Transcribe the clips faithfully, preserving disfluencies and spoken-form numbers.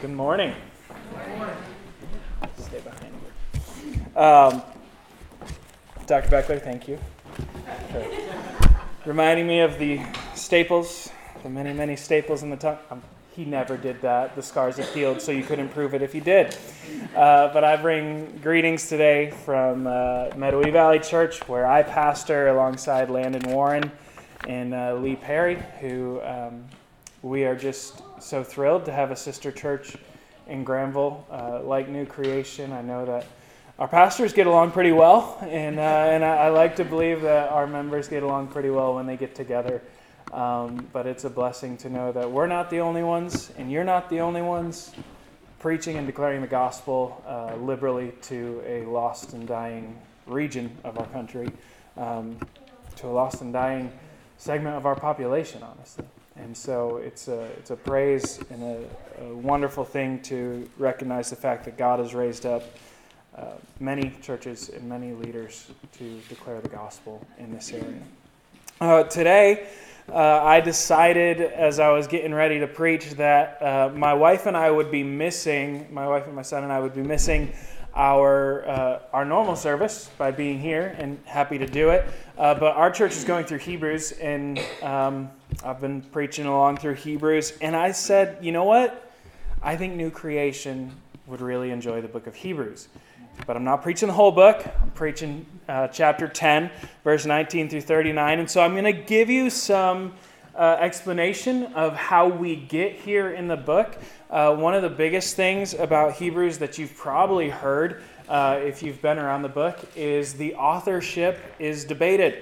Good morning. Good morning. Stay behind you. Um, Doctor Beckler, thank you for reminding me of the staples, the many, many staples in the tongue. Um, he never did that. The scars have healed, so you couldn't prove it if he did. Uh, but I bring greetings today from uh, Meadowee Valley Church, where I pastor alongside Landon Warren and uh, Lee Perry, who um, we are just so thrilled to have a sister church in Granville, uh, like New Creation. I know that our pastors get along pretty well, and uh, and I, I like to believe that our members get along pretty well when they get together. Um, but it's a blessing to know that we're not the only ones, and you're not the only ones preaching and declaring the gospel uh, liberally to a lost and dying region of our country, um, to a lost and dying segment of our population, honestly. And so it's a it's a praise and a, a wonderful thing to recognize the fact that God has raised up uh, many churches and many leaders to declare the gospel in this area. Uh, today, uh, I decided as I was getting ready to preach that uh, my wife and I would be missing, my wife and my son and I would be missing our uh, our normal service by being here, and happy to do it. Uh, but our church is going through Hebrews, and um, I've been preaching along through Hebrews, and I said, you know what? I think New Creation would really enjoy the book of Hebrews. But I'm not preaching the whole book. I'm preaching uh, chapter ten, verse nineteen through thirty-nine. And so I'm going to give you some uh, explanation of how we get here in the book. Uh, one of the biggest things about Hebrews that you've probably heard uh, if you've been around the book is the authorship is debated.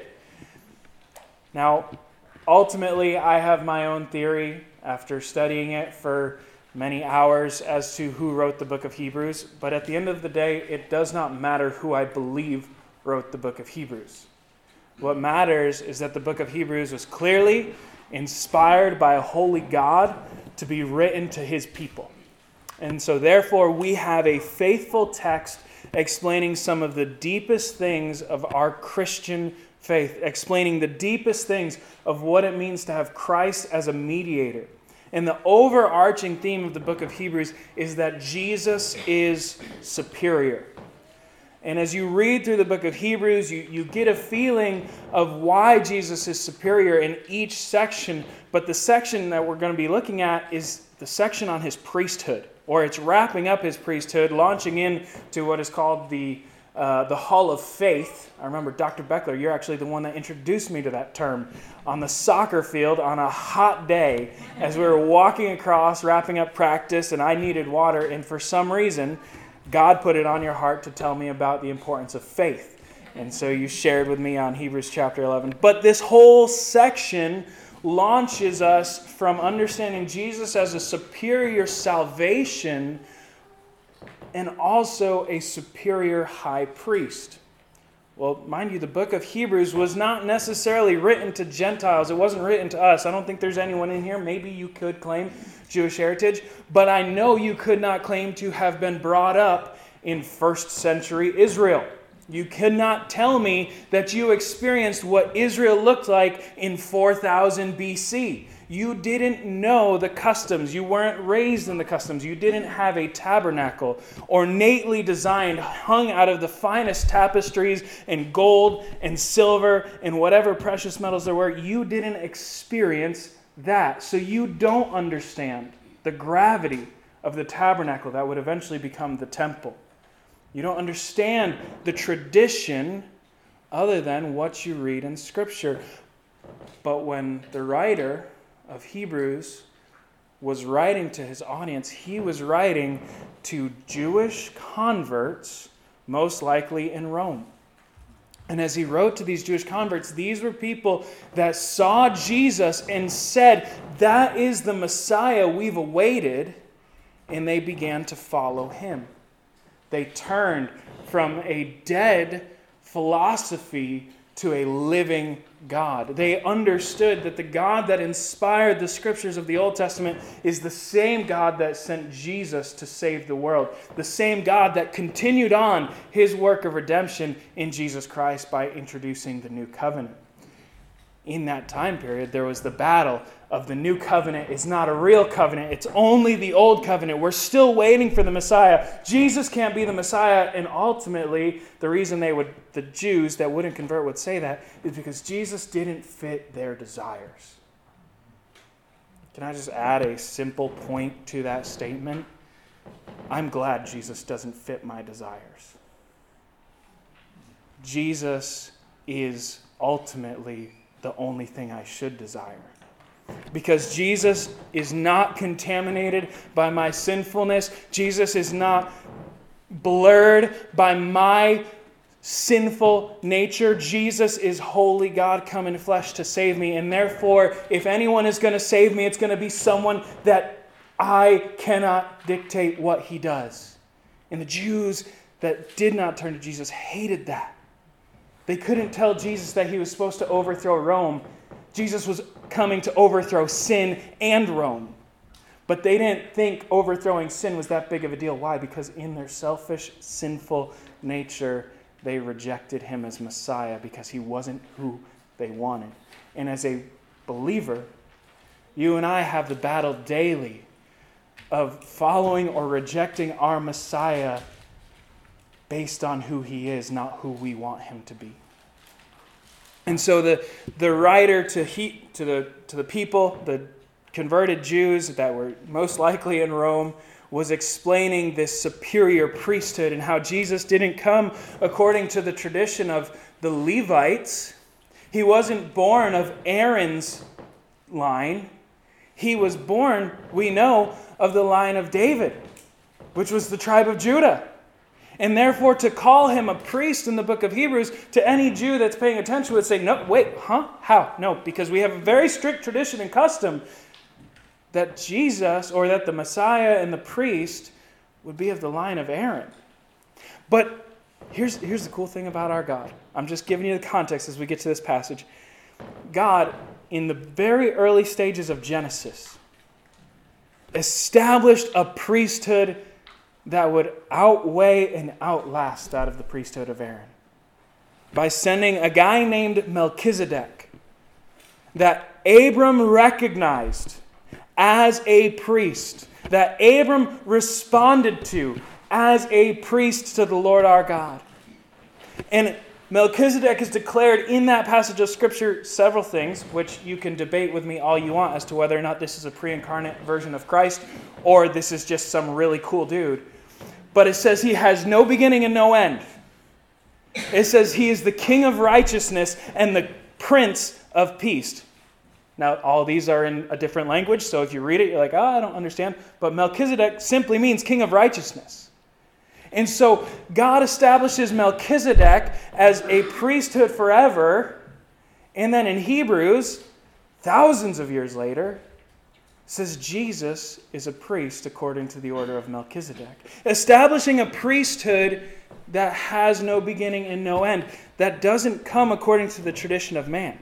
Now, ultimately, I have my own theory after studying it for many hours as to who wrote the book of Hebrews, but at the end of the day, it does not matter who I believe wrote the book of Hebrews. What matters is that the book of Hebrews was clearly inspired by a holy God to be written to his people. And so therefore, we have a faithful text explaining some of the deepest things of our Christian faith, explaining the deepest things of what it means to have Christ as a mediator. And the overarching theme of the book of Hebrews is that Jesus is superior. And as you read through the book of Hebrews, you, you get a feeling of why Jesus is superior in each section. But the section that we're going to be looking at is the section on his priesthood, or it's wrapping up his priesthood, launching into what is called the Uh, the Hall of Faith. I remember Doctor Beckler, you're actually the one that introduced me to that term on the soccer field on a hot day as we were walking across, wrapping up practice, and I needed water, and for some reason, God put it on your heart to tell me about the importance of faith. And so you shared with me on Hebrews chapter eleven. But this whole section launches us from understanding Jesus as a superior salvation and also a superior high priest. Well, mind you, the book of Hebrews was not necessarily written to Gentiles. It wasn't written to us. I don't think there's anyone in here. Maybe you could claim Jewish heritage, but I know you could not claim to have been brought up in first century Israel. You could not tell me that you experienced what Israel looked like in four thousand B C. You didn't know the customs. You weren't raised in the customs. You didn't have a tabernacle ornately designed, hung out of the finest tapestries and gold and silver and whatever precious metals there were. You didn't experience that. So you don't understand the gravity of the tabernacle that would eventually become the temple. You don't understand the tradition other than what you read in Scripture. But when the writer of Hebrews was writing to his audience, he was writing to Jewish converts, most likely in Rome. And as he wrote to these Jewish converts, these were people that saw Jesus and said, that is the Messiah we've awaited, and they began to follow him. They turned from a dead philosophy to a living God. They understood that the God that inspired the scriptures of the Old Testament is the same God that sent Jesus to save the world. The same God that continued on his work of redemption in Jesus Christ by introducing the new covenant. in that time period, there was the battle of the new covenant. It's not a real covenant. It's only the old covenant. We're still waiting for the Messiah. Jesus can't be the Messiah. And ultimately, the reason they would, the Jews that wouldn't convert would say that is because Jesus didn't fit their desires. Can I just add a simple point to that statement? I'm glad Jesus doesn't fit my desires. Jesus is ultimately the only thing I should desire. Because Jesus is not contaminated by my sinfulness. Jesus is not blurred by my sinful nature. Jesus is holy God come in flesh to save me. And therefore, if anyone is going to save me, it's going to be someone that I cannot dictate what he does. And the Jews that did not turn to Jesus hated that. They couldn't tell Jesus that he was supposed to overthrow Rome. Jesus was coming to overthrow sin and Rome. But they didn't think overthrowing sin was that big of a deal. Why? Because in their selfish, sinful nature, they rejected him as Messiah because he wasn't who they wanted. And as a believer, you and I have the battle daily of following or rejecting our Messiah based on who he is, not who we want him to be. And so the, the writer to he, to the to the people, the converted Jews that were most likely in Rome, was explaining this superior priesthood and how Jesus didn't come according to the tradition of the Levites. He wasn't born of Aaron's line. He was born, we know, of the line of David, which was the tribe of Judah. And therefore, to call him a priest in the book of Hebrews, to any Jew that's paying attention would say, no, wait, huh? How? No, because we have a very strict tradition and custom that Jesus, or that the Messiah and the priest would be of the line of Aaron. But here's, here's the cool thing about our God. I'm just giving you the context as we get to this passage. God, in the very early stages of Genesis, established a priesthood that would outweigh and outlast that of the priesthood of Aaron by sending a guy named Melchizedek that Abram recognized as a priest, that Abram responded to as a priest to the Lord our God. And Melchizedek is declared in that passage of Scripture several things, which you can debate with me all you want as to whether or not this is a pre-incarnate version of Christ or this is just some really cool dude. But it says he has no beginning and no end. It says he is the King of righteousness and the Prince of peace. Now, all these are in a different language, so if you read it, you're like, oh, I don't understand. But Melchizedek simply means King of righteousness. And so God establishes Melchizedek as a priesthood forever. And then in Hebrews, thousands of years later, says Jesus is a priest according to the order of Melchizedek. Establishing a priesthood that has no beginning and no end. That doesn't come according to the tradition of man.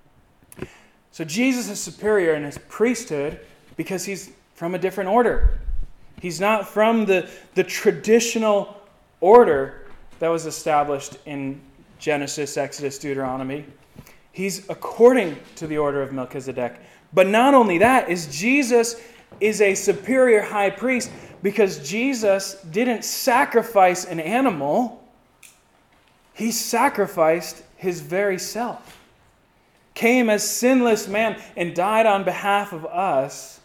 So Jesus is superior in his priesthood because he's from a different order. He's not from the, the traditional order that was established in Genesis, Exodus, Deuteronomy. He's according to the order of Melchizedek. But not only that, is Jesus is a superior high priest because Jesus didn't sacrifice an animal. He sacrificed his very self. Came as sinless man and died on behalf of us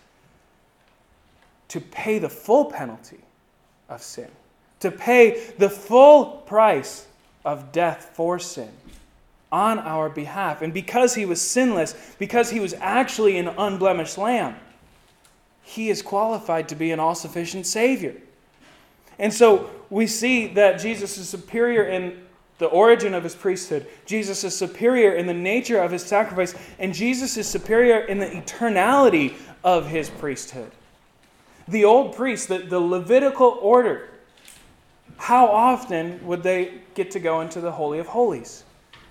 to pay the full penalty of sin, to pay the full price of death for sin on our behalf. And because he was sinless, because he was actually an unblemished lamb, he is qualified to be an all-sufficient Savior. And so we see that Jesus is superior in the origin of his priesthood. Jesus is superior in the nature of his sacrifice. And Jesus is superior in the eternality of his priesthood. The old priests, the, the Levitical order, how often would they get to go into the Holy of Holies?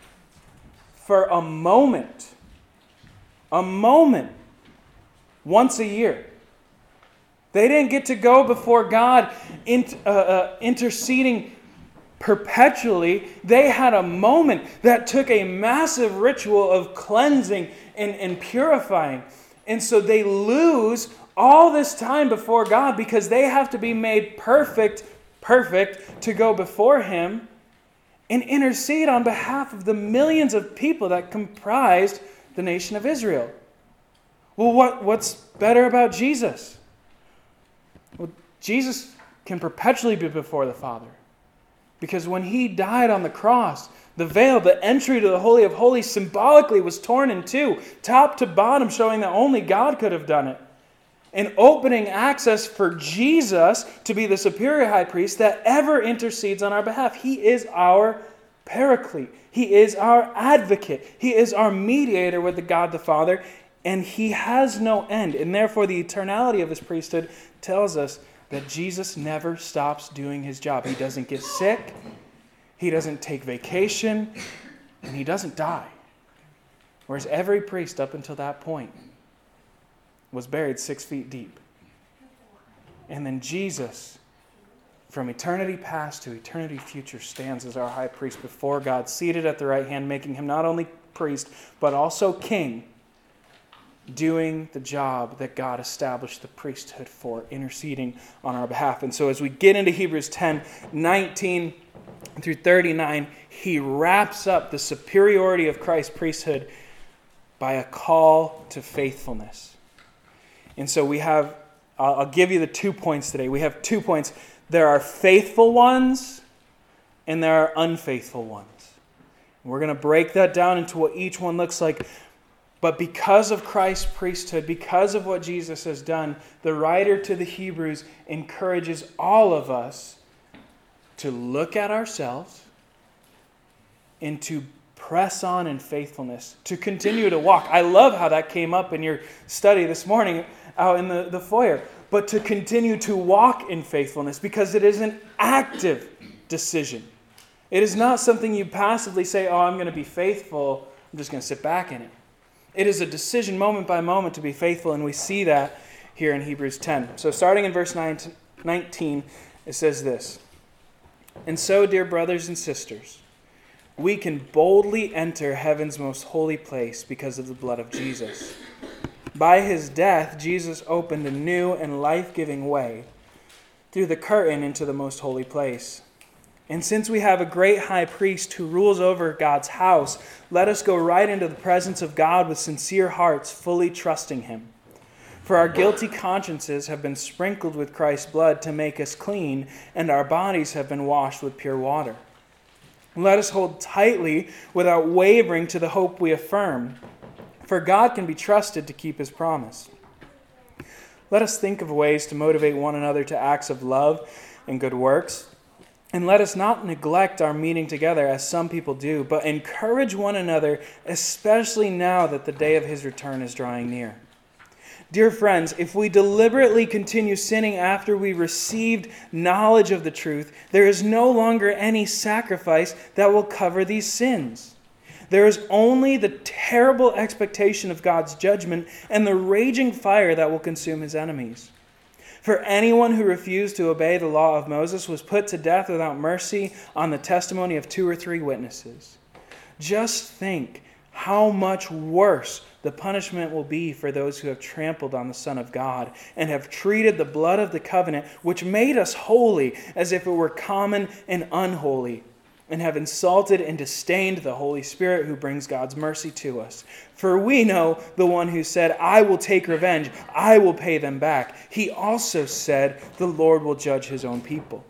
For a moment. A moment. Once a year. They didn't get to go before God in, uh, uh, interceding perpetually, they had a moment that took a massive ritual of cleansing and, and purifying. And so they lose all this time before God because they have to be made perfect, perfect to go before Him and intercede on behalf of the millions of people that comprised the nation of Israel. Well, what, what's better about Jesus? Well, Jesus can perpetually be before the Father. Because when He died on the cross, the veil, the entry to the Holy of Holies, symbolically was torn in two, top to bottom, showing that only God could have done it. And opening access for Jesus to be the superior high priest that ever intercedes on our behalf. He is our paraclete. He is our advocate. He is our mediator with the God the Father. And He has no end. And therefore the eternality of His priesthood tells us that Jesus never stops doing His job. He doesn't get sick. He doesn't take vacation. And He doesn't die. Whereas every priest up until that point was buried six feet deep. And then Jesus, from eternity past to eternity future, stands as our high priest before God, seated at the right hand, making Him not only priest, but also king, doing the job that God established the priesthood for, interceding on our behalf. And so as we get into Hebrews ten, nineteen through thirty-nine, he wraps up the superiority of Christ's priesthood by a call to faithfulness. And so we have, I'll give you the two points today. We have two points. There are faithful ones and there are unfaithful ones. And we're going to break that down into what each one looks like. But because of Christ's priesthood, because of what Jesus has done, the writer to the Hebrews encourages all of us to look at ourselves and to press on in faithfulness, to continue to walk. I love how that came up in your study this morning out in the, the foyer. But to continue to walk in faithfulness, because it is an active decision. It is not something you passively say, oh, I'm going to be faithful, I'm just going to sit back in it. It is a decision moment by moment to be faithful, and we see that here in Hebrews ten. So starting in verse nineteen, it says this, "And so, dear brothers and sisters, we can boldly enter heaven's most holy place because of the blood of Jesus. By His death, Jesus opened a new and life-giving way through the curtain into the most holy place. And since we have a great high priest who rules over God's house, let us go right into the presence of God with sincere hearts, fully trusting Him. For our guilty consciences have been sprinkled with Christ's blood to make us clean, and our bodies have been washed with pure water. Let us hold tightly without wavering to the hope we affirm, for God can be trusted to keep His promise. Let us think of ways to motivate one another to acts of love and good works. And let us not neglect our meeting together as some people do, but encourage one another, especially now that the day of His return is drawing near. Dear friends, if we deliberately continue sinning after we received knowledge of the truth, there is no longer any sacrifice that will cover these sins. There is only the terrible expectation of God's judgment and the raging fire that will consume His enemies. For anyone who refused to obey the law of Moses was put to death without mercy on the testimony of two or three witnesses. Just think how much worse the punishment will be for those who have trampled on the Son of God and have treated the blood of the covenant, which made us holy, as if it were common and unholy, and have insulted and disdained the Holy Spirit who brings God's mercy to us. For we know the one who said, I will take revenge, I will pay them back. He also said, the Lord will judge His own people.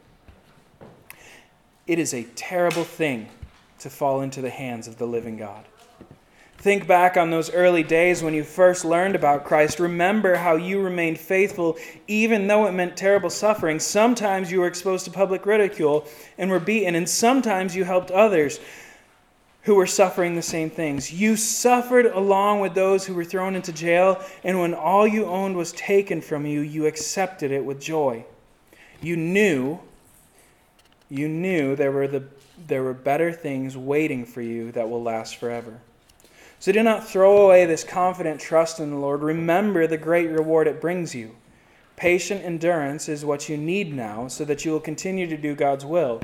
It is a terrible thing to fall into the hands of the living God. Think back on those early days when you first learned about Christ. Remember how you remained faithful even though it meant terrible suffering. Sometimes you were exposed to public ridicule and were beaten, and sometimes you helped others who were suffering the same things. You suffered along with those who were thrown into jail, and when all you owned was taken from you, you accepted it with joy. You knew, you knew there were the there were better things waiting for you that will last forever. So do not throw away this confident trust in the Lord. Remember the great reward it brings you. Patient endurance is what you need now so that you will continue to do God's will.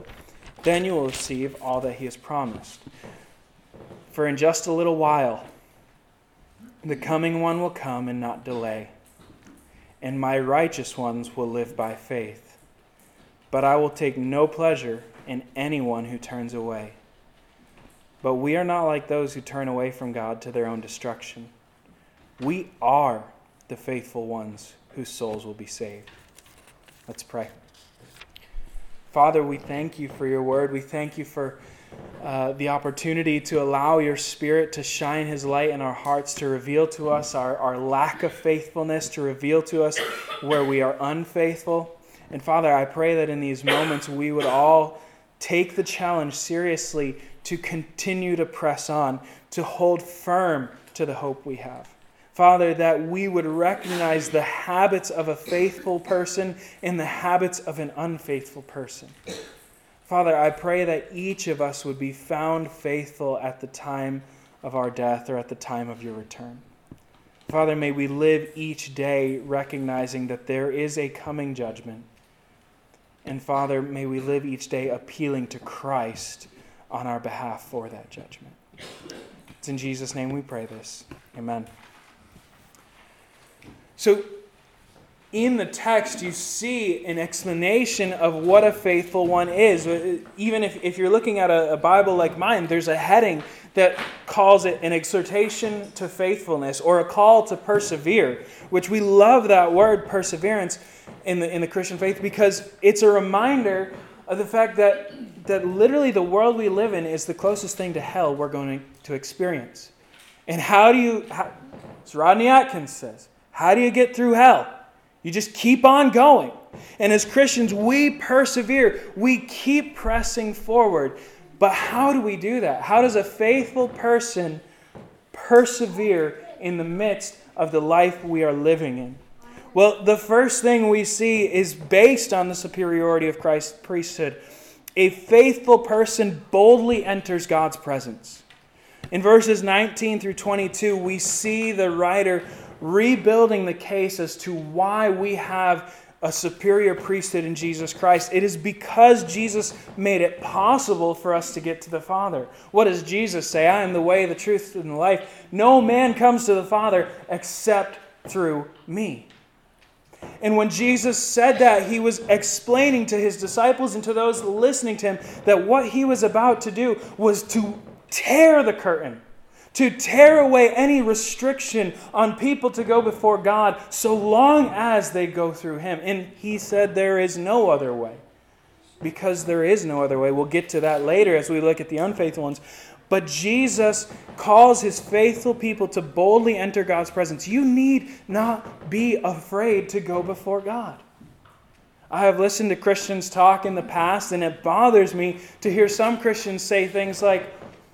Then you will receive all that he has promised. For in just a little while, the coming one will come and not delay, and my righteous ones will live by faith. But I will take no pleasure in anyone who turns away. But we are not like those who turn away from God to their own destruction. We are the faithful ones whose souls will be saved. Let's pray. Father, we thank you for your word. We thank you for uh, the opportunity to allow your Spirit to shine his light in our hearts, to reveal to us our, our lack of faithfulness, to reveal to us where we are unfaithful. And Father, I pray that in these moments we would all take the challenge seriously to continue to press on, to hold firm to the hope we have. Father, that we would recognize the habits of a faithful person and the habits of an unfaithful person. Father, I pray that each of us would be found faithful at the time of our death or at the time of your return. Father, may we live each day recognizing that there is a coming judgment. And Father, may we live each day appealing to Christ on our behalf for that judgment. It's in Jesus' name we pray this. Amen. So, in the text, you see an explanation of what a faithful one is. Even if, if you're looking at a, a Bible like mine, there's a heading that calls it an exhortation to faithfulness or a call to persevere, which we love that word, perseverance, in the, in the Christian faith because it's a reminder of the fact that, that literally the world we live in is the closest thing to hell we're going to experience. And how do you, how, as Rodney Atkins says, how do you get through hell? You just keep on going. And as Christians, we persevere. We keep pressing forward. But how do we do that? How does a faithful person persevere in the midst of the life we are living in? Well, the first thing we see is based on the superiority of Christ's priesthood. A faithful person boldly enters God's presence. In verses nineteen through twenty-two, we see the writer rebuilding the case as to why we have a superior priesthood in Jesus Christ. It is because Jesus made it possible for us to get to the Father. What does Jesus say? I am the way, the truth, and the life. No man comes to the Father except through me. And when Jesus said that, he was explaining to his disciples and to those listening to him that what he was about to do was to tear the curtain, to tear away any restriction on people to go before God so long as they go through him. And he said there is no other way. Because there is no other way. We'll get to that later as we look at the unfaithful ones. But Jesus calls his faithful people to boldly enter God's presence. You need not be afraid to go before God. I have listened to Christians talk in the past, and it bothers me to hear some Christians say things like,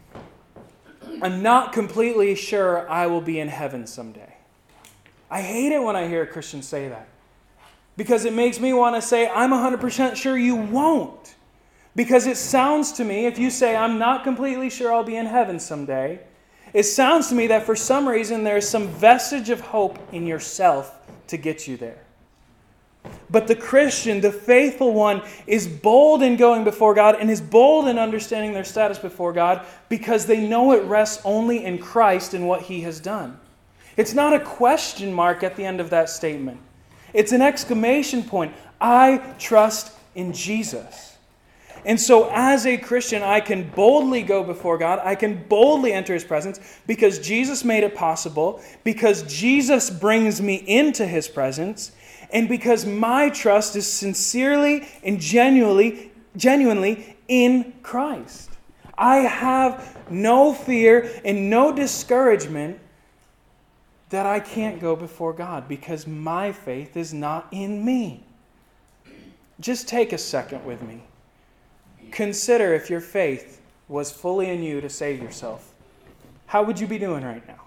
I'm not completely sure I will be in heaven someday. I hate it when I hear a Christian say that. Because it makes me want to say, I'm one hundred percent sure you won't. Because it sounds to me, if you say, I'm not completely sure I'll be in heaven someday, it sounds to me that for some reason there is some vestige of hope in yourself to get you there. But the Christian, the faithful one, is bold in going before God and is bold in understanding their status before God because they know it rests only in Christ and what he has done. It's not a question mark at the end of that statement. It's an exclamation point. I trust in Jesus. And so as a Christian, I can boldly go before God. I can boldly enter his presence because Jesus made it possible, because Jesus brings me into his presence, and because my trust is sincerely and genuinely, genuinely in Christ. I have no fear and no discouragement that I can't go before God because my faith is not in me. Just take a second with me. Consider if your faith was fully in you to save yourself. How would you be doing right now?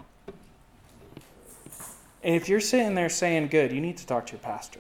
And if you're sitting there saying, good, you need to talk to your pastor.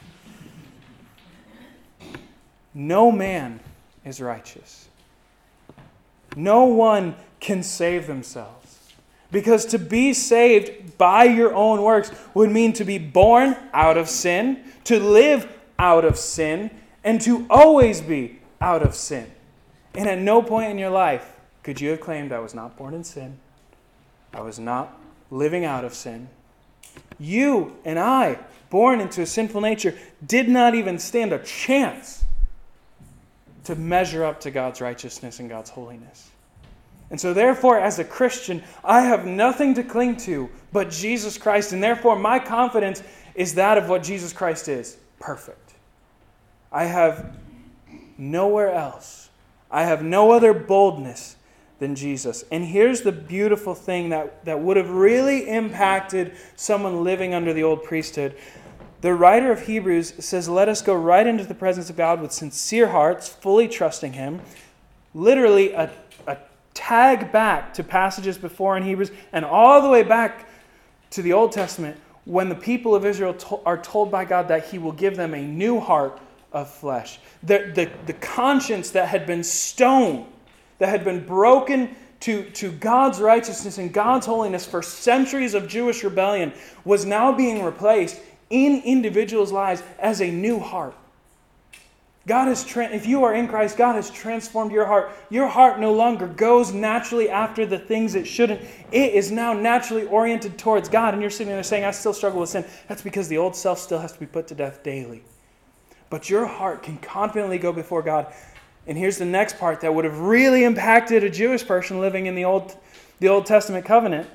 No man is righteous. No one can save themselves. Because to be saved by your own works would mean to be born out of sin, to live out of sin, and to always be out of sin. And at no point in your life could you have claimed, I was not born in sin. I was not living out of sin. You and I, born into a sinful nature, did not even stand a chance to measure up to God's righteousness and God's holiness. And so therefore, as a Christian, I have nothing to cling to but Jesus Christ. And therefore, my confidence is that of what Jesus Christ is. Perfect. I have nowhere else. I have no other boldness than Jesus. And here's the beautiful thing that, that would have really impacted someone living under the old priesthood. The writer of Hebrews says, let us go right into the presence of God with sincere hearts, fully trusting Him. Literally a, a tag back to passages before in Hebrews and all the way back to the Old Testament when the people of Israel to- are told by God that He will give them a new heart of flesh. The, the, the conscience that had been stoned, that had been broken to, to God's righteousness and God's holiness for centuries of Jewish rebellion, was now being replaced in individuals' lives as a new heart. God has, tra- if you are in Christ, God has transformed your heart. Your heart no longer goes naturally after the things it shouldn't. It is now naturally oriented towards God. And you're sitting there saying, I still struggle with sin. That's because the old self still has to be put to death daily. But your heart can confidently go before God. And here's the next part that would have really impacted a Jewish person living in the Old, the Old Testament covenant.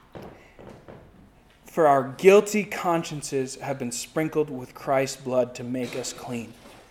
For our guilty consciences have been sprinkled with Christ's blood to make us clean.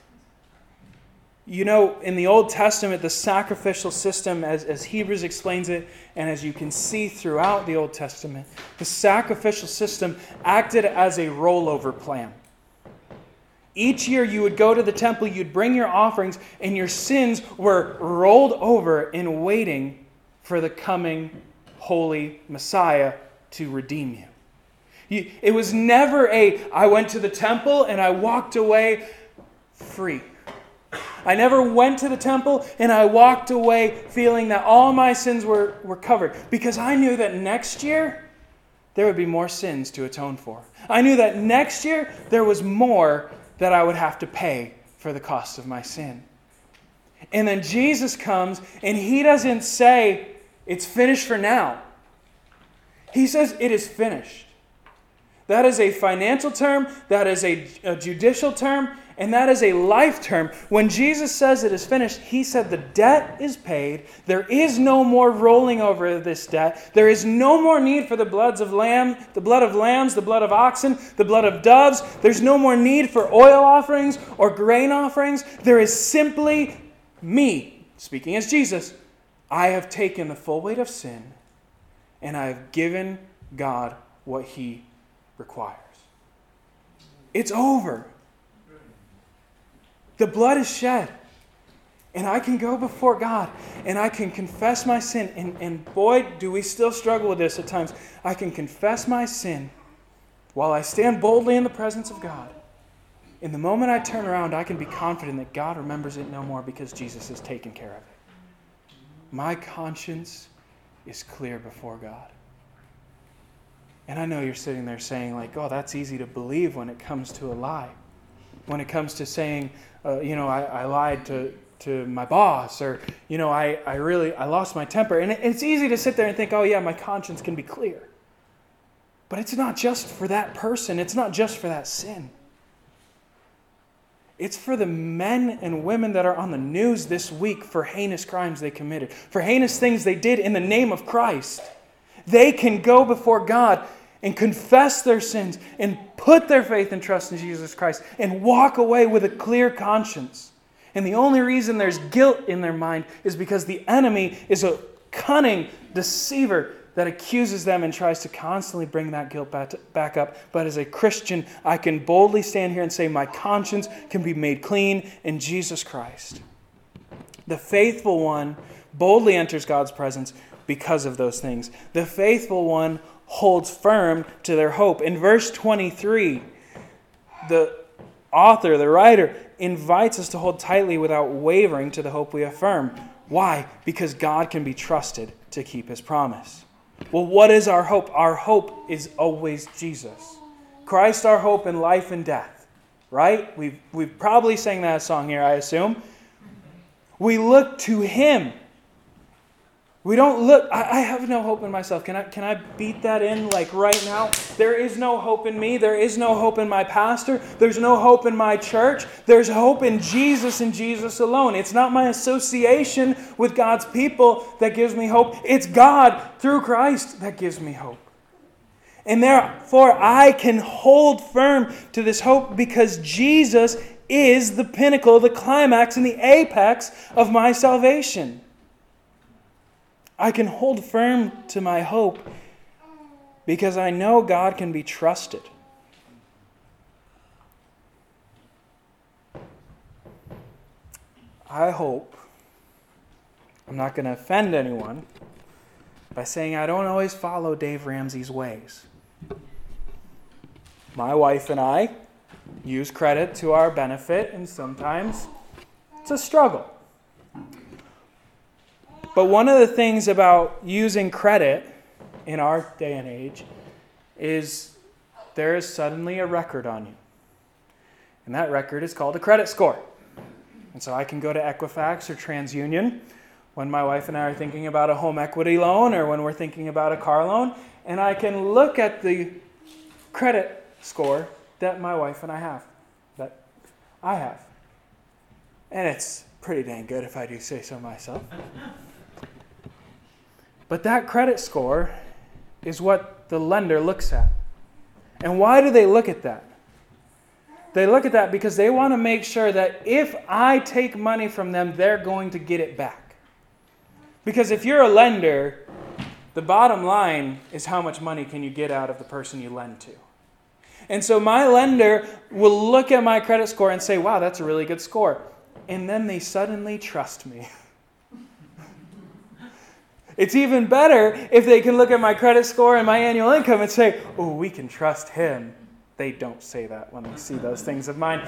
You know, in the Old Testament, the sacrificial system, as, as Hebrews explains it, and as you can see throughout the Old Testament, the sacrificial system acted as a rollover plan. Each year you would go to the temple, you'd bring your offerings, and your sins were rolled over in waiting for the coming holy Messiah to redeem you. you. It was never a, I went to the temple and I walked away free. I never went to the temple and I walked away feeling that all my sins were, were covered, because I knew that next year there would be more sins to atone for. I knew that next year there was more that I would have to pay for the cost of my sin. And then Jesus comes and He doesn't say, it's finished for now. He says, it is finished. That is a financial term, that is a, a judicial term, and that is a life term. When Jesus says it is finished, He said the debt is paid. There is no more rolling over this debt. There is no more need for the bloods of lamb, the blood of lambs, the blood of oxen, the blood of doves. There's no more need for oil offerings or grain offerings. There is simply me, speaking as Jesus. I have taken the full weight of sin, and I have given God what He requires. It's over. The blood is shed. And I can go before God and I can confess my sin. And, and boy, do we still struggle with this at times. I can confess my sin while I stand boldly in the presence of God. In the moment I turn around, I can be confident that God remembers it no more because Jesus has taken care of it. My conscience is clear before God. And I know you're sitting there saying, like, oh, that's easy to believe when it comes to a lie. When it comes to saying, uh, you know, I, I lied to, to my boss, or, you know, I, I really, I lost my temper. And it, it's easy to sit there and think, oh yeah, my conscience can be clear. But it's not just for that person. It's not just for that sin. It's for the men and women that are on the news this week for heinous crimes they committed, for heinous things they did in the name of Christ. They can go before God and confess their sins and put their faith and trust in Jesus Christ and walk away with a clear conscience. And the only reason there's guilt in their mind is because the enemy is a cunning deceiver that accuses them and tries to constantly bring that guilt back up. But as a Christian, I can boldly stand here and say my conscience can be made clean in Jesus Christ. The faithful one boldly enters God's presence because of those things. The faithful one holds firm to their hope. In verse twenty-three, the author, the writer, invites us to hold tightly without wavering to the hope we affirm. Why? Because God can be trusted to keep His promise. Well, what is our hope? Our hope is always Jesus. Christ, our hope in life and death. Right? We've, we've probably sang that song here, I assume. We look to Him. We don't look, I, I have no hope in myself. Can I, can I beat that in like right now? There is no hope in me. There is no hope in my pastor. There's no hope in my church. There's hope in Jesus and Jesus alone. It's not my association with God's people that gives me hope. It's God through Christ that gives me hope. And therefore I can hold firm to this hope because Jesus is the pinnacle, the climax, and the apex of my salvation. I can hold firm to my hope because I know God can be trusted. I hope I'm not going to offend anyone by saying I don't always follow Dave Ramsey's ways. My wife and I use credit to our benefit, and sometimes it's a struggle. But one of the things about using credit in our day and age is there is suddenly a record on you. And that record is called a credit score. And so I can go to Equifax or TransUnion when my wife and I are thinking about a home equity loan or when we're thinking about a car loan, and I can look at the credit score that my wife and I have, that I have. And it's pretty dang good if I do say so myself. But that credit score is what the lender looks at. And why do they look at that? They look at that because they want to make sure that if I take money from them, they're going to get it back. Because if you're a lender, the bottom line is how much money can you get out of the person you lend to. And so my lender will look at my credit score and say, wow, that's a really good score. And then they suddenly trust me. It's even better if they can look at my credit score and my annual income and say, oh, we can trust him. They don't say that when they see those things of mine.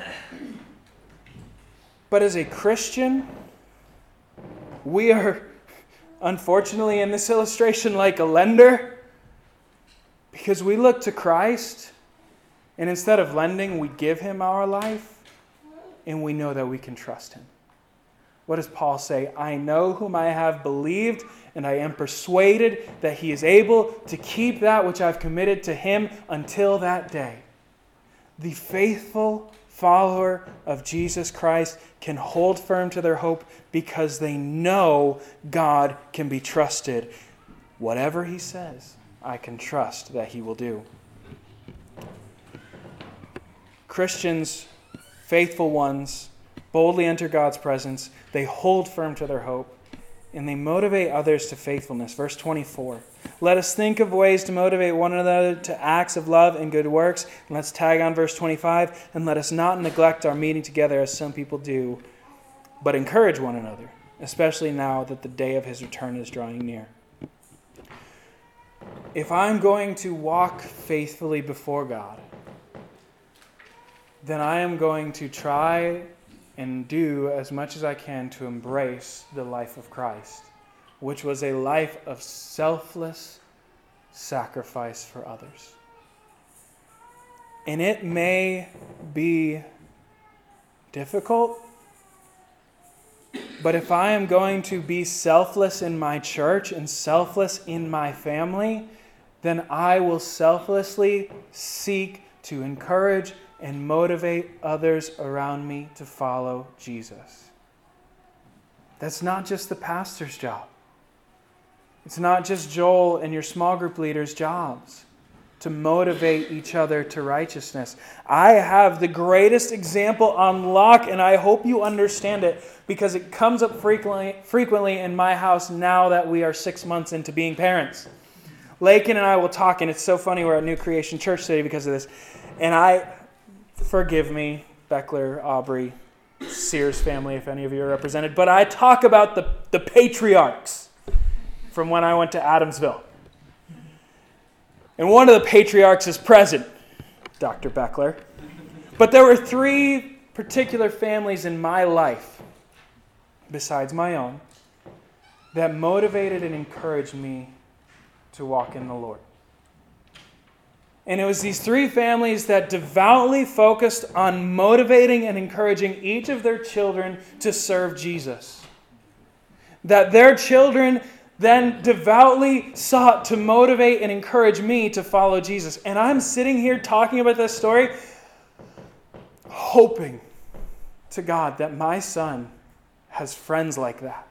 But as a Christian, we are, unfortunately, in this illustration, like a lender, because we look to Christ, and instead of lending, we give Him our life, and we know that we can trust Him. What does Paul say? I know whom I have believed, and I am persuaded that He is able to keep that which I've committed to Him until that day. The faithful follower of Jesus Christ can hold firm to their hope because they know God can be trusted. Whatever He says, I can trust that He will do. Christians, faithful ones, boldly enter God's presence. They hold firm to their hope, and they motivate others to faithfulness. Verse twenty-four. Let us think of ways to motivate one another to acts of love and good works. And let's tag on verse twenty-five. And let us not neglect our meeting together as some people do, but encourage one another, especially now that the day of His return is drawing near. If I'm going to walk faithfully before God, then I am going to try and do as much as I can to embrace the life of Christ, which was a life of selfless sacrifice for others. And it may be difficult, but if I am going to be selfless in my church and selfless in my family, then I will selflessly seek to encourage and motivate others around me to follow Jesus. That's not just the pastor's job. It's not just Joel and your small group leaders' jobs to motivate each other to righteousness. I have the greatest example on lock, and I hope you understand it because it comes up frequently, frequently in my house now that we are six months into being parents. Lakin and I will talk, and it's so funny we're at New Creation Church today because of this. And I... Forgive me, Beckler, Aubrey, Sears family, if any of you are represented. But I talk about the, the patriarchs from when I went to Adamsville. And one of the patriarchs is present, Doctor Beckler. But there were three particular families in my life, besides my own, that motivated and encouraged me to walk in the Lord. And it was these three families that devoutly focused on motivating and encouraging each of their children to serve Jesus. That their children then devoutly sought to motivate and encourage me to follow Jesus. And I'm sitting here talking about this story, hoping to God that my son has friends like that.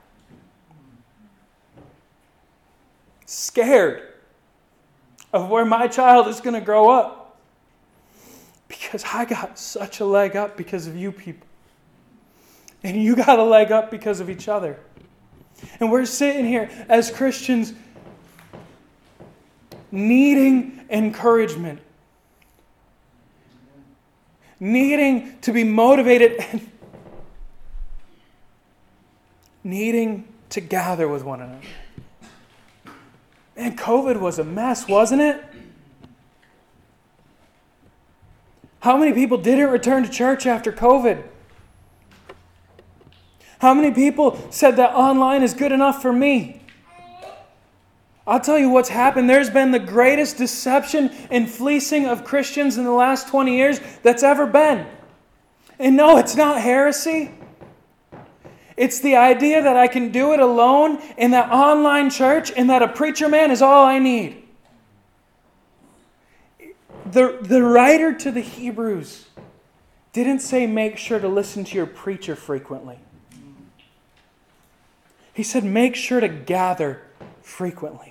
Scared of where my child is going to grow up. Because I got such a leg up because of you people. And you got a leg up because of each other. And we're sitting here as Christians needing encouragement. Needing to be motivated and needing to gather with one another. Man, COVID was a mess, wasn't it? How many people didn't return to church after COVID? How many people said that online is good enough for me? I'll tell you what's happened. There's been the greatest deception and fleecing of Christians in the last twenty years that's ever been. And no, it's not heresy. It's the idea that I can do it alone in that online church and that a preacher man is all I need. The, the writer to the Hebrews didn't say make sure to listen to your preacher frequently. He said make sure to gather frequently.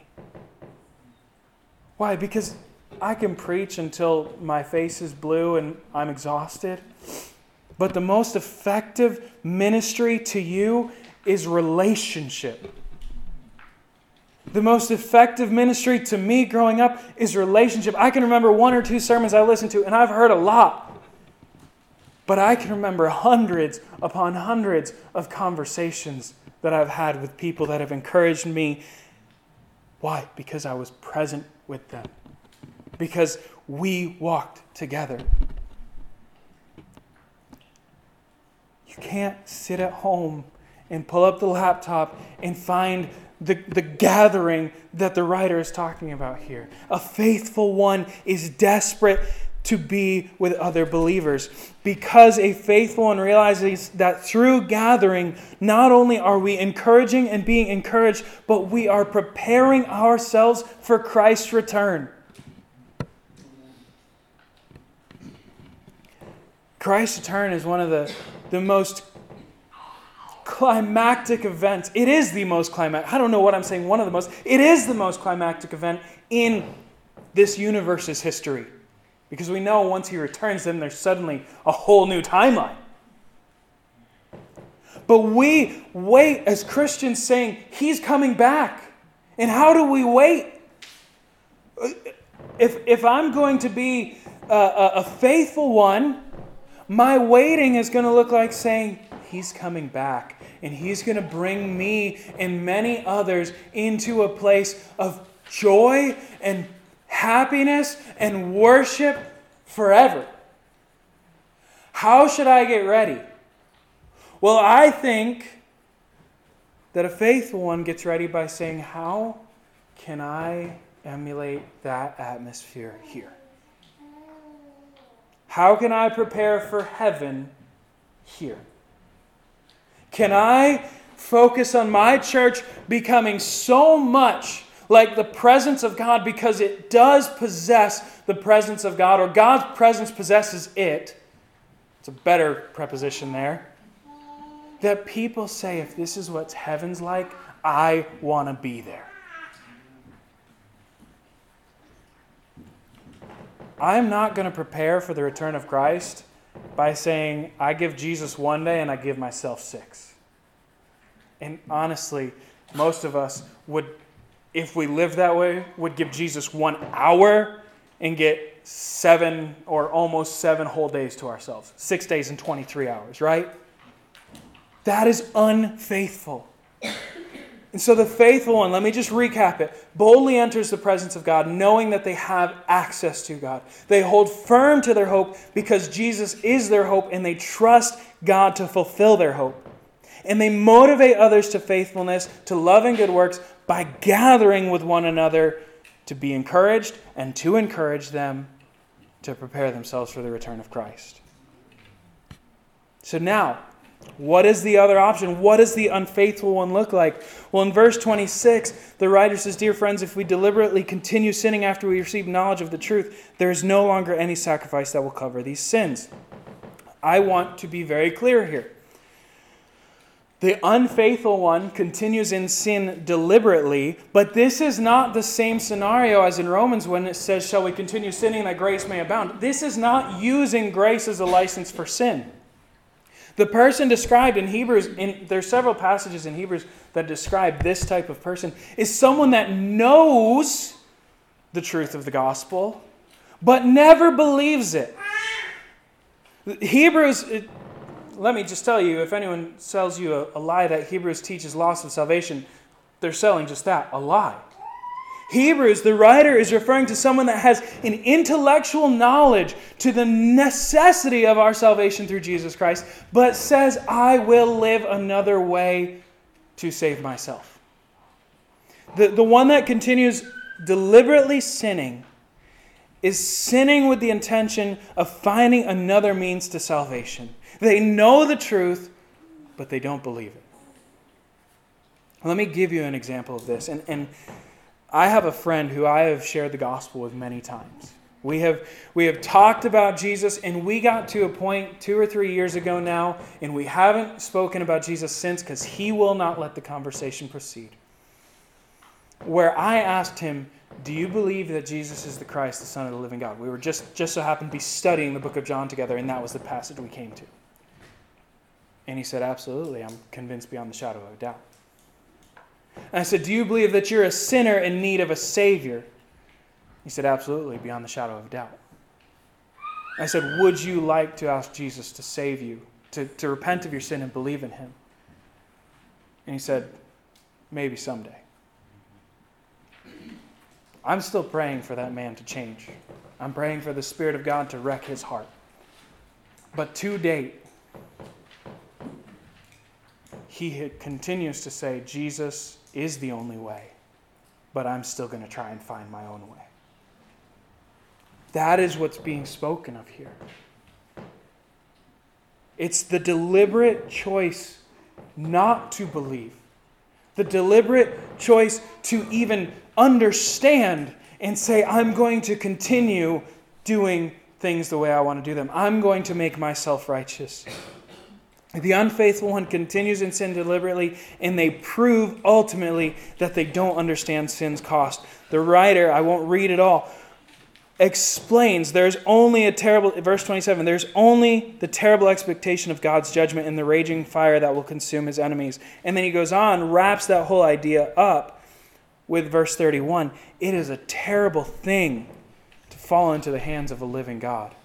Why? Because I can preach until my face is blue and I'm exhausted. But the most effective ministry to you is relationship. The most effective ministry to me growing up is relationship. I can remember one or two sermons I listened to, and I've heard a lot. But I can remember hundreds upon hundreds of conversations that I've had with people that have encouraged me. Why? Because I was present with them. Because we walked together. You can't sit at home and pull up the laptop and find the, the gathering that the writer is talking about here. A faithful one is desperate to be with other believers, because a faithful one realizes that through gathering, not only are we encouraging and being encouraged, but we are preparing ourselves for Christ's return. Christ's return is one of the, the most climactic events. It is the most climactic. I don't know what I'm saying, one of the most. It is the most climactic event in this universe's history. Because we know once He returns, then there's suddenly a whole new timeline. But we wait as Christians saying, He's coming back. And how do we wait? If, if I'm going to be a, a faithful one, my waiting is going to look like saying, He's coming back. And He's going to bring me and many others into a place of joy and happiness and worship forever. How should I get ready? Well, I think that a faithful one gets ready by saying, how can I emulate that atmosphere here? How can I prepare for heaven here? Can I focus on my church becoming so much like the presence of God, because it does possess the presence of God, or God's presence possesses it? It's a better preposition there. That people say, if this is what heaven's like, I want to be there. I'm not going to prepare for the return of Christ by saying, I give Jesus one day and I give myself six. And honestly, most of us would, if we lived that way, would give Jesus one hour and get seven or almost seven whole days to ourselves. Six days and twenty-three hours, right? That is unfaithful. And so the faithful one, let me just recap it, boldly enters the presence of God knowing that they have access to God. They hold firm to their hope because Jesus is their hope, and they trust God to fulfill their hope. And they motivate others to faithfulness, to love and good works by gathering with one another to be encouraged and to encourage them to prepare themselves for the return of Christ. So now, what is the other option? What does the unfaithful one look like? Well, in verse twenty-six, the writer says, "Dear friends, if we deliberately continue sinning after we receive knowledge of the truth, there is no longer any sacrifice that will cover these sins." I want to be very clear here. The unfaithful one continues in sin deliberately, but this is not the same scenario as in Romans when it says, "Shall we continue sinning that grace may abound?" This is not using grace as a license for sin. The person described in Hebrews, in, there's several passages in Hebrews that describe this type of person, is someone that knows the truth of the gospel, but never believes it. Hebrews, it, let me just tell you, if anyone sells you a, a lie that Hebrews teaches loss of salvation, they're selling just that, a lie. Hebrews, the writer is referring to someone that has an intellectual knowledge to the necessity of our salvation through Jesus Christ, but says, "I will live another way to save myself." The, the one that continues deliberately sinning is sinning with the intention of finding another means to salvation. They know the truth, but they don't believe it. Let me give you an example of this. And, and I have a friend who I have shared the gospel with many times. We have, we have talked about Jesus, and we got to a point two or three years ago now, and we haven't spoken about Jesus since because he will not let the conversation proceed. Where I asked him, "Do you believe that Jesus is the Christ, the Son of the living God?" We were just, just so happened to be studying the book of John together, and that was the passage we came to. And he said, "Absolutely, I'm convinced beyond the shadow of a doubt." And I said, "Do you believe that you're a sinner in need of a Savior?" He said, "Absolutely, beyond the shadow of a doubt." I said, "Would you like to ask Jesus to save you, to, to repent of your sin and believe in him?" And he said, "Maybe someday." I'm still praying for that man to change. I'm praying for the Spirit of God to wreck his heart. But to date, he continues to say, "Jesus is the only way, but I'm still going to try and find my own way." That is what's being spoken of here. It's the deliberate choice not to believe. The deliberate choice to even understand and say, "I'm going to continue doing things the way I want to do them. I'm going to make myself righteous." The unfaithful one continues in sin deliberately, and they prove ultimately that they don't understand sin's cost. The writer, I won't read it all, explains there's only a terrible, verse twenty-seven, there's only the terrible expectation of God's judgment and the raging fire that will consume his enemies. And then he goes on, wraps that whole idea up with verse thirty-one. It is a terrible thing to fall into the hands of a living God.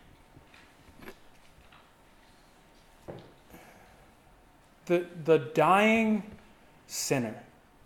The, the dying sinner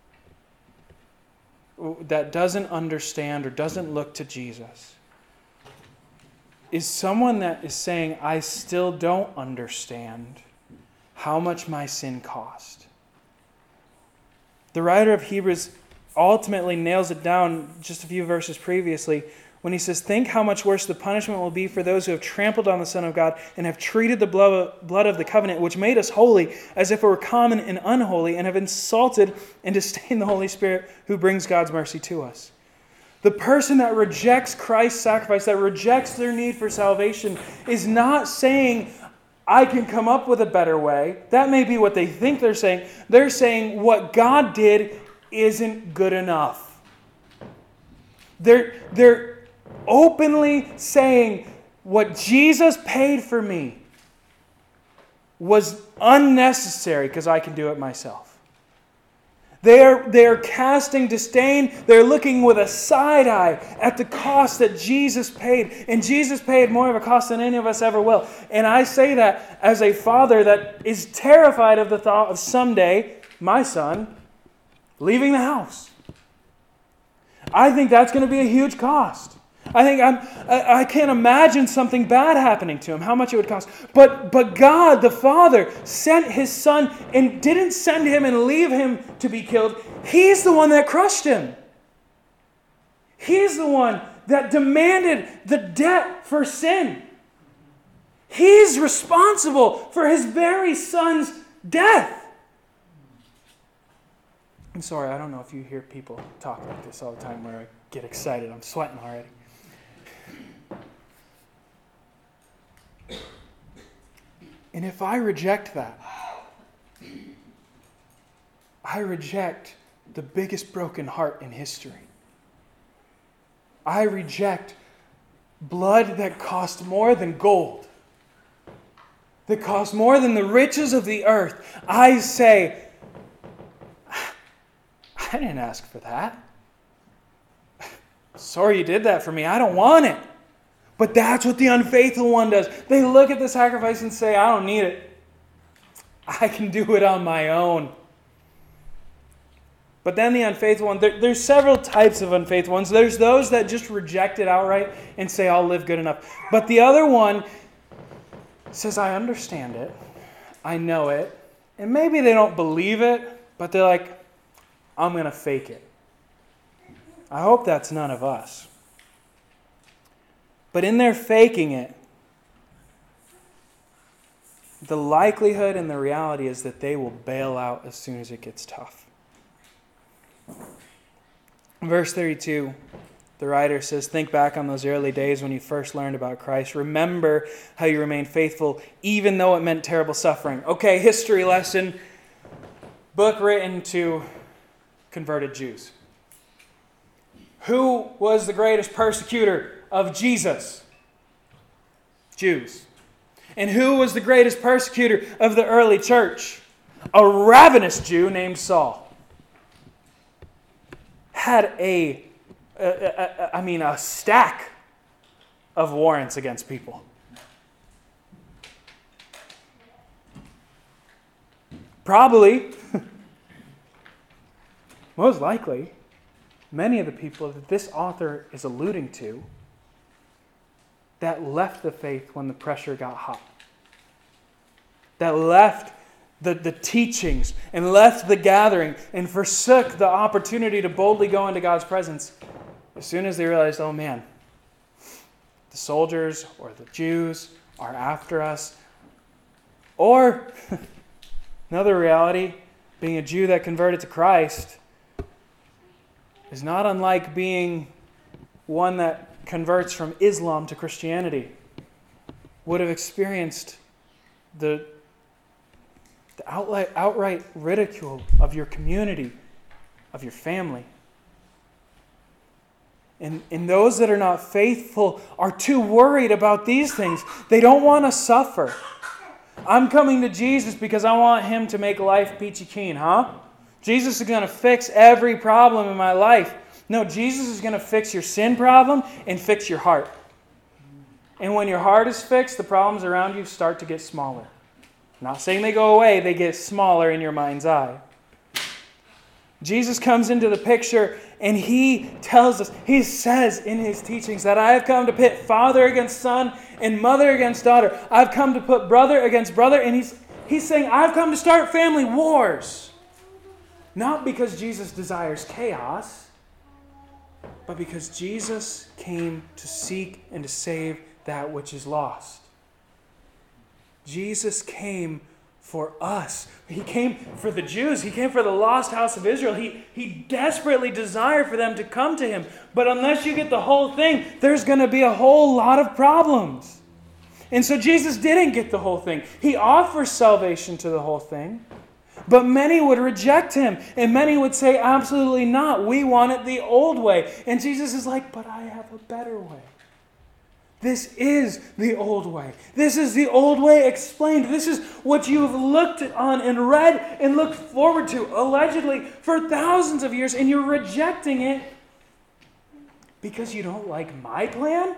that doesn't understand or doesn't look to Jesus is someone that is saying, "I still don't understand how much my sin cost." The writer of Hebrews ultimately nails it down just a few verses previously when he says, "Think how much worse the punishment will be for those who have trampled on the Son of God and have treated the blood of the covenant, which made us holy, as if it were common and unholy, and have insulted and disdained the Holy Spirit who brings God's mercy to us." The person that rejects Christ's sacrifice, that rejects their need for salvation, is not saying, "I can come up with a better way." That may be what they think they're saying. They're saying what God did isn't good enough. They're, they're openly saying what Jesus paid for me was unnecessary because I can do it myself. They're, they're casting disdain. They're looking with a side eye at the cost that Jesus paid. And Jesus paid more of a cost than any of us ever will. And I say that as a father that is terrified of the thought of someday my son leaving the house. I think that's going to be a huge cost. I think I'm, I, I can't imagine something bad happening to him, how much it would cost. But, but God, the Father, sent his Son and didn't send him and leave him to be killed. He's the one that crushed him. He's the one that demanded the debt for sin. He's responsible for his very son's death. I'm sorry, I don't know if you hear people talk like this all the time where I get excited. I'm sweating already. And if I reject that, I reject the biggest broken heart in history. I reject blood that cost more than gold, that cost more than the riches of the earth. I say, I didn't ask for that. Sorry you did that for me. I don't want it. But that's what the unfaithful one does. They look at the sacrifice and say, I don't need it. I can do it on my own. But then the unfaithful one, there, there's several types of unfaithful ones. There's those that just reject it outright and say, I'll live good enough. But the other one says, I understand it. I know it. And maybe they don't believe it, but they're like, I'm going to fake it. I hope that's none of us. But in their faking it, the likelihood and the reality is that they will bail out as soon as it gets tough. Verse thirty-two, the writer says, think back on those early days when you first learned about Christ. Remember how you remained faithful even though it meant terrible suffering. Okay, history lesson. Book written to converted Jews. Who was the greatest persecutor of Jesus? Jews. And who was the greatest persecutor of the early church? A ravenous Jew named Saul. Had a, a, a, I mean, a stack of warrants against people. Probably, most likely, many of the people that this author is alluding to that left the faith when the pressure got hot. That left the, the teachings and left the gathering and forsook the opportunity to boldly go into God's presence as soon as they realized, oh man, the soldiers or the Jews are after us. Or, another reality, being a Jew that converted to Christ is not unlike being one that converts from Islam to Christianity. Would have experienced the, the outright, outright ridicule of your community, of your family. And, and those that are not faithful are too worried about these things. They don't want to suffer. I'm coming to Jesus because I want Him to make life peachy keen, huh? Jesus is going to fix every problem in my life. No, Jesus is going to fix your sin problem and fix your heart. And when your heart is fixed, the problems around you start to get smaller. I'm not saying they go away, they get smaller in your mind's eye. Jesus comes into the picture and He tells us, He says in His teachings that I have come to pit father against son and mother against daughter. I've come to put brother against brother. And He's, he's saying, I've come to start family wars. Not because Jesus desires chaos, but because Jesus came to seek and to save that which is lost. Jesus came for us. He came for the Jews. He came for the lost house of Israel. He, he desperately desired for them to come to Him. But unless you get the whole thing, there's going to be a whole lot of problems. And so Jesus didn't get the whole thing. He offers salvation to the whole thing. But many would reject Him. And many would say, absolutely not. We want it the old way. And Jesus is like, but I have a better way. This is the old way. This is the old way explained. This is what you have looked on and read and looked forward to, allegedly, for thousands of years. And you're rejecting it because you don't like my plan?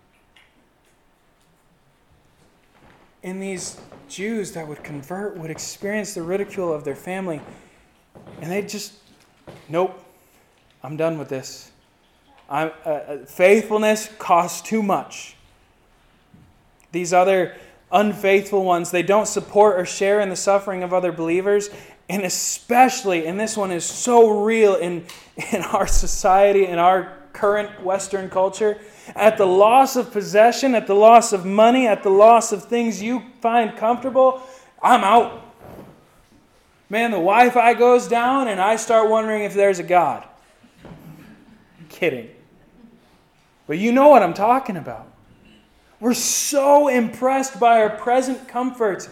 And these Jews that would convert would experience the ridicule of their family. And they just, nope, I'm done with this. I'm, uh, faithfulness costs too much. These other unfaithful ones, they don't support or share in the suffering of other believers. And especially, and this one is so real in, in our society, in our current Western culture, at the loss of possession, at the loss of money, at the loss of things you find comfortable, I'm out. Man, the Wi-Fi goes down and I start wondering if there's a God. I'm kidding. But you know what I'm talking about. We're so impressed by our present comforts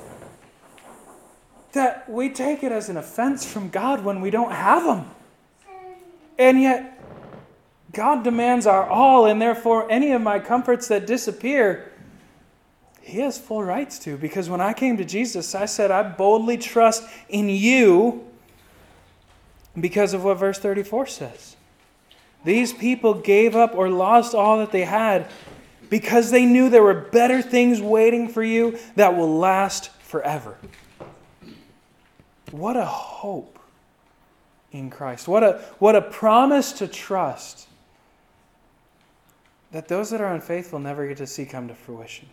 that we take it as an offense from God when we don't have them. And yet, God demands our all, and therefore any of my comforts that disappear, He has full rights to. Because when I came to Jesus, I said, I boldly trust in you because of what verse thirty-four says. These people gave up or lost all that they had because they knew there were better things waiting for you that will last forever. What a hope in Christ. What a, what a promise to trust that those that are unfaithful never get to see come to fruition.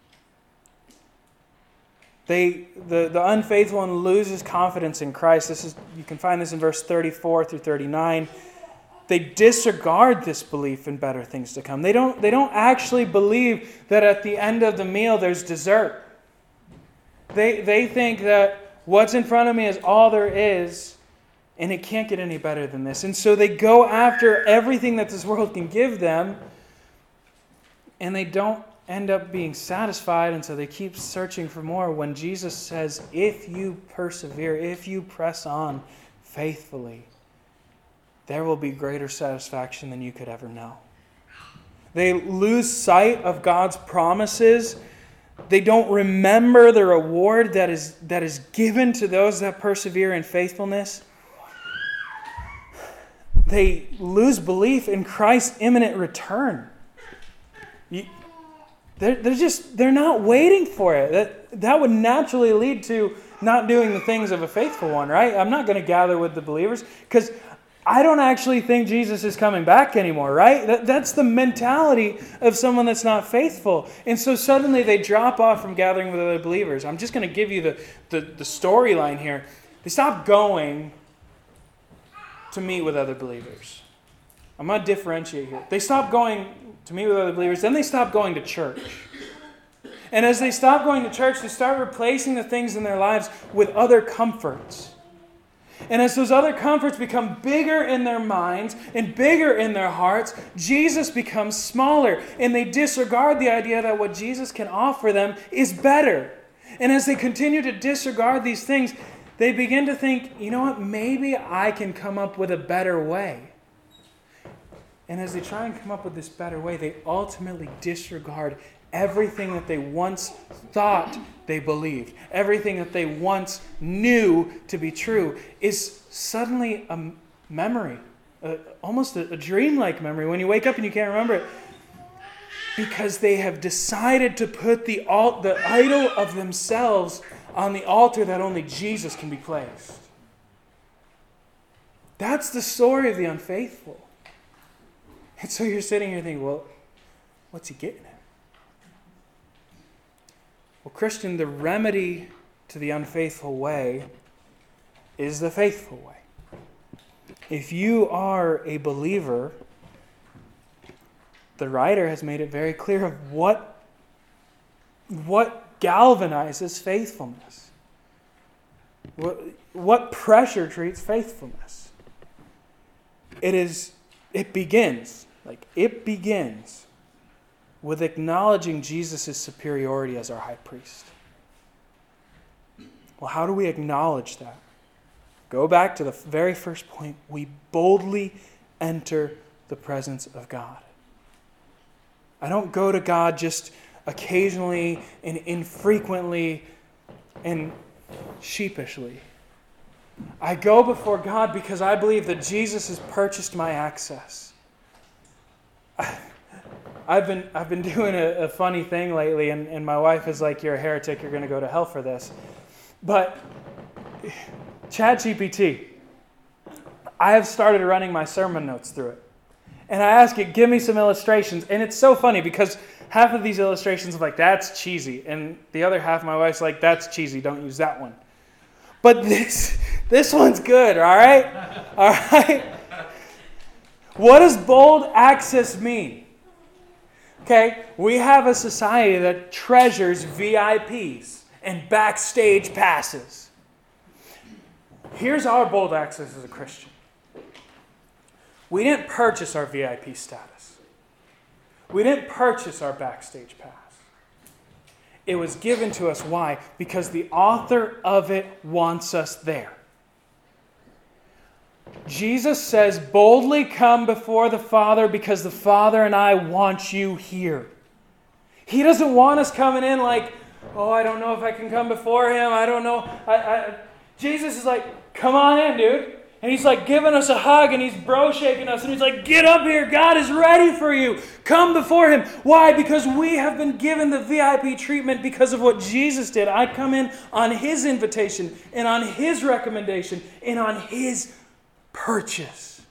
They, the, the unfaithful one loses confidence in Christ. This is, you can find this in verse thirty-four through thirty-nine. They disregard this belief in better things to come. They don't, they don't actually believe that at the end of the meal there's dessert. They, they think that what's in front of me is all there is, and it can't get any better than this. And so they go after everything that this world can give them, and they don't end up being satisfied, and so they keep searching for more. When Jesus says, if you persevere, if you press on faithfully, there will be greater satisfaction than you could ever know. They lose sight of God's promises. They don't remember the reward that is, that is given to those that persevere in faithfulness. They lose belief in Christ's imminent return. You, they're, they're just, they're not waiting for it. That, that would naturally lead to not doing the things of a faithful one, right? I'm not going to gather with the believers because I don't actually think Jesus is coming back anymore, right? That, that's the mentality of someone that's not faithful. And so suddenly they drop off from gathering with other believers. I'm just going to give you the, the, the storyline here. They stop going to meet with other believers. I'm going to differentiate here. They stop going to meet with other believers, then they stop going to church. And as they stop going to church, they start replacing the things in their lives with other comforts. And as those other comforts become bigger in their minds and bigger in their hearts, Jesus becomes smaller. And they disregard the idea that what Jesus can offer them is better. And as they continue to disregard these things, they begin to think, you know what, maybe I can come up with a better way. And as they try and come up with this better way, they ultimately disregard everything that they once thought they believed, everything that they once knew to be true, is suddenly a memory, a, almost a, a dreamlike memory when you wake up and you can't remember it, because they have decided to put the, al- the idol of themselves on the altar that only Jesus can be placed. That's the story of the unfaithful. And so you're sitting here thinking, well, what's he getting at? Well, Christian, the remedy to the unfaithful way is the faithful way. If you are a believer, the writer has made it very clear of what, what galvanizes faithfulness. What, what pressure treats faithfulness. It is, it begins, like it begins with acknowledging Jesus' superiority as our high priest. Well, how do we acknowledge that? Go back to the very first point. We boldly enter the presence of God. I don't go to God just occasionally and infrequently and sheepishly. I go before God because I believe that Jesus has purchased my access. I, I've been I've been doing a, a funny thing lately, and, and my wife is like, you're a heretic, you're going to go to hell for this. But ChatGPT, I have started running my sermon notes through it. And I ask it, give me some illustrations. And it's so funny because half of these illustrations are like, that's cheesy. And the other half, my wife's like, that's cheesy, don't use that one. But this, this one's good, all right? All right? What does bold access mean? Okay, we have a society that treasures V I Ps and backstage passes. Here's our bold access as a Christian. We didn't purchase our V I P status. We didn't purchase our backstage pass. It was given to us. Why? Because the author of it wants us there. Jesus says, boldly come before the Father because the Father and I want you here. He doesn't want us coming in like, oh, I don't know if I can come before Him. I don't know. I, I... Jesus is like, come on in, dude. And He's like giving us a hug and He's bro shaking us. And He's like, get up here. God is ready for you. Come before Him. Why? Because we have been given the V I P treatment because of what Jesus did. I come in on His invitation and on His recommendation and on His purchase.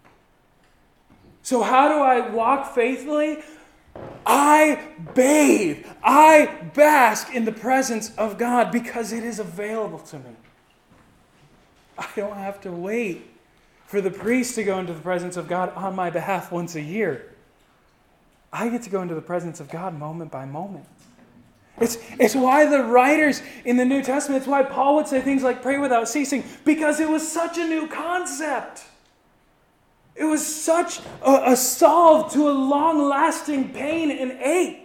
So how do I walk faithfully? I bathe. I bask in the presence of God because it is available to me. I don't have to wait for the priest to go into the presence of God on my behalf once a year. I get to go into the presence of God moment by moment. It's, it's why the writers in the New Testament, it's why Paul would say things like pray without ceasing, because it was such a new concept. It was such a, a solve to a long-lasting pain and ache.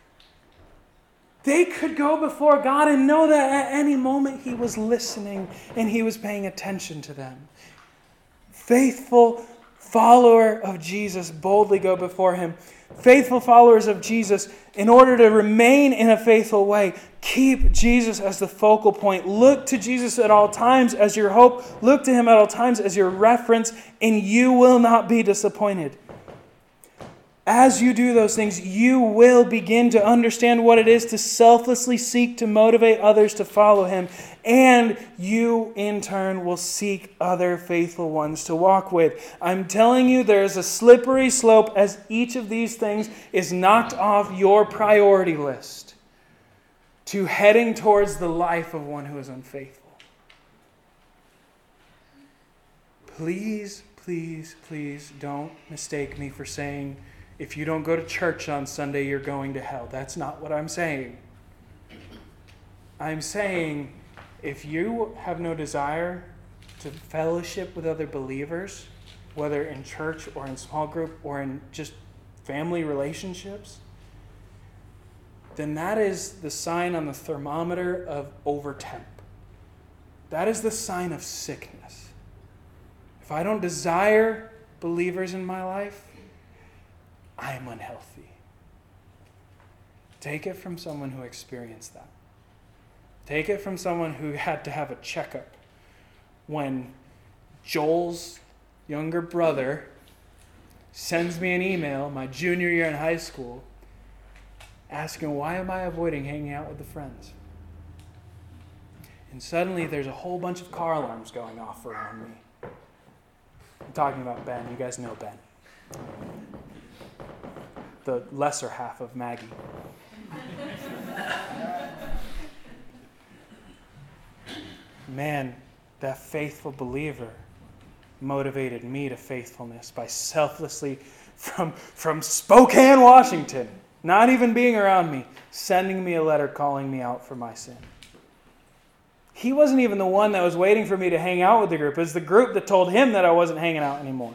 They could go before God and know that at any moment He was listening and He was paying attention to them. Faithful follower of Jesus boldly go before Him. Faithful followers of Jesus, in order to remain in a faithful way, keep Jesus as the focal point. Look to Jesus at all times as your hope. Look to Him at all times as your reference, and you will not be disappointed. As you do those things, you will begin to understand what it is to selflessly seek to motivate others to follow Him. And you, in turn, will seek other faithful ones to walk with. I'm telling you, there is a slippery slope as each of these things is knocked off your priority list to heading towards the life of one who is unfaithful. Please, please, please don't mistake me for saying, if you don't go to church on Sunday, you're going to hell. That's not what I'm saying. I'm saying if you have no desire to fellowship with other believers, whether in church or in small group or in just family relationships, then that is the sign on the thermometer of overtemp. That is the sign of sickness. If I don't desire believers in my life, I am unhealthy. Take it from someone who experienced that. Take it from someone who had to have a checkup when Joel's younger brother sends me an email my junior year in high school asking, why am I avoiding hanging out with the friends? And suddenly there's a whole bunch of car alarms going off around me. I'm talking about Ben. You guys know Ben. The lesser half of Maggie. Man, that faithful believer motivated me to faithfulness by selflessly, from, from Spokane, Washington, not even being around me, sending me a letter calling me out for my sin. He wasn't even the one that was waiting for me to hang out with the group. It was the group that told him that I wasn't hanging out anymore.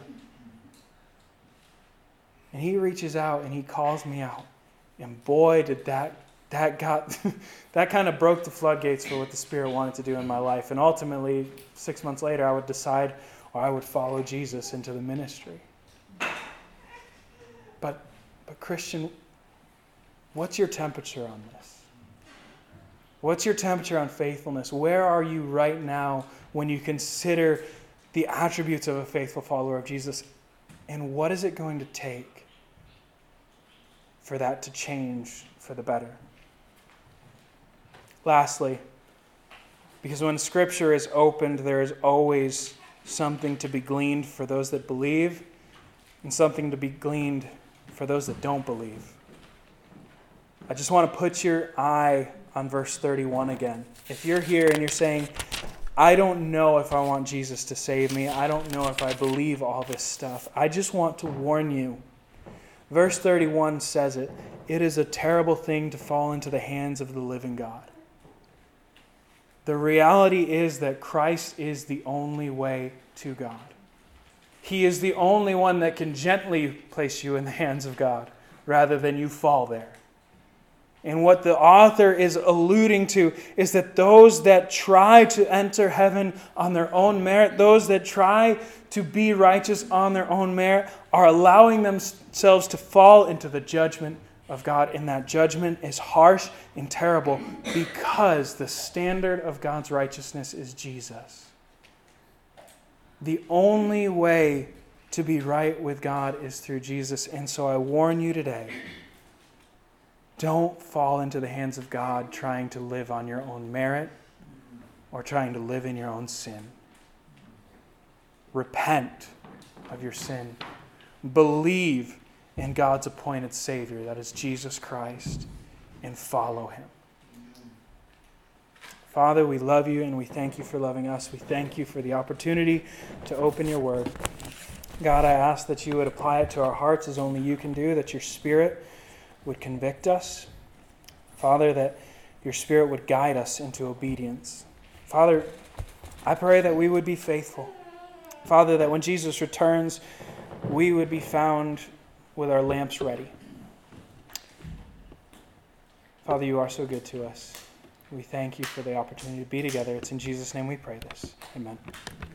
And he reaches out and he calls me out. And boy, did that, that got, that kind of broke the floodgates for what the Spirit wanted to do in my life. And ultimately, six months later, I would decide, or I would follow Jesus into the ministry. But, but Christian, what's your temperature on this? What's your temperature on faithfulness? Where are you right now when you consider the attributes of a faithful follower of Jesus? And what is it going to take for that to change for the better? Lastly, because when Scripture is opened, there is always something to be gleaned for those that believe and something to be gleaned for those that don't believe. I just want to put your eye on verse thirty-one again. If you're here and you're saying, I don't know if I want Jesus to save me. I don't know if I believe all this stuff. I just want to warn you. Verse thirty-one says it. It is a terrible thing to fall into the hands of the living God. The reality is that Christ is the only way to God. He is the only one that can gently place you in the hands of God rather than you fall there. And what the author is alluding to is that those that try to enter heaven on their own merit, those that try to be righteous on their own merit, are allowing themselves to fall into the judgment of God. And that judgment is harsh and terrible because the standard of God's righteousness is Jesus. The only way to be right with God is through Jesus. And so I warn you today, don't fall into the hands of God trying to live on your own merit or trying to live in your own sin. Repent of your sin. Believe in God's appointed Savior, that is Jesus Christ, and follow Him. Father, we love you and we thank you for loving us. We thank you for the opportunity to open your word. God, I ask that you would apply it to our hearts as only you can do, that your Spirit would convict us. Father, that your Spirit would guide us into obedience. Father, I pray that we would be faithful. Father, that when Jesus returns, we would be found with our lamps ready. Father, you are so good to us. We thank you for the opportunity to be together. It's in Jesus' name we pray this. Amen.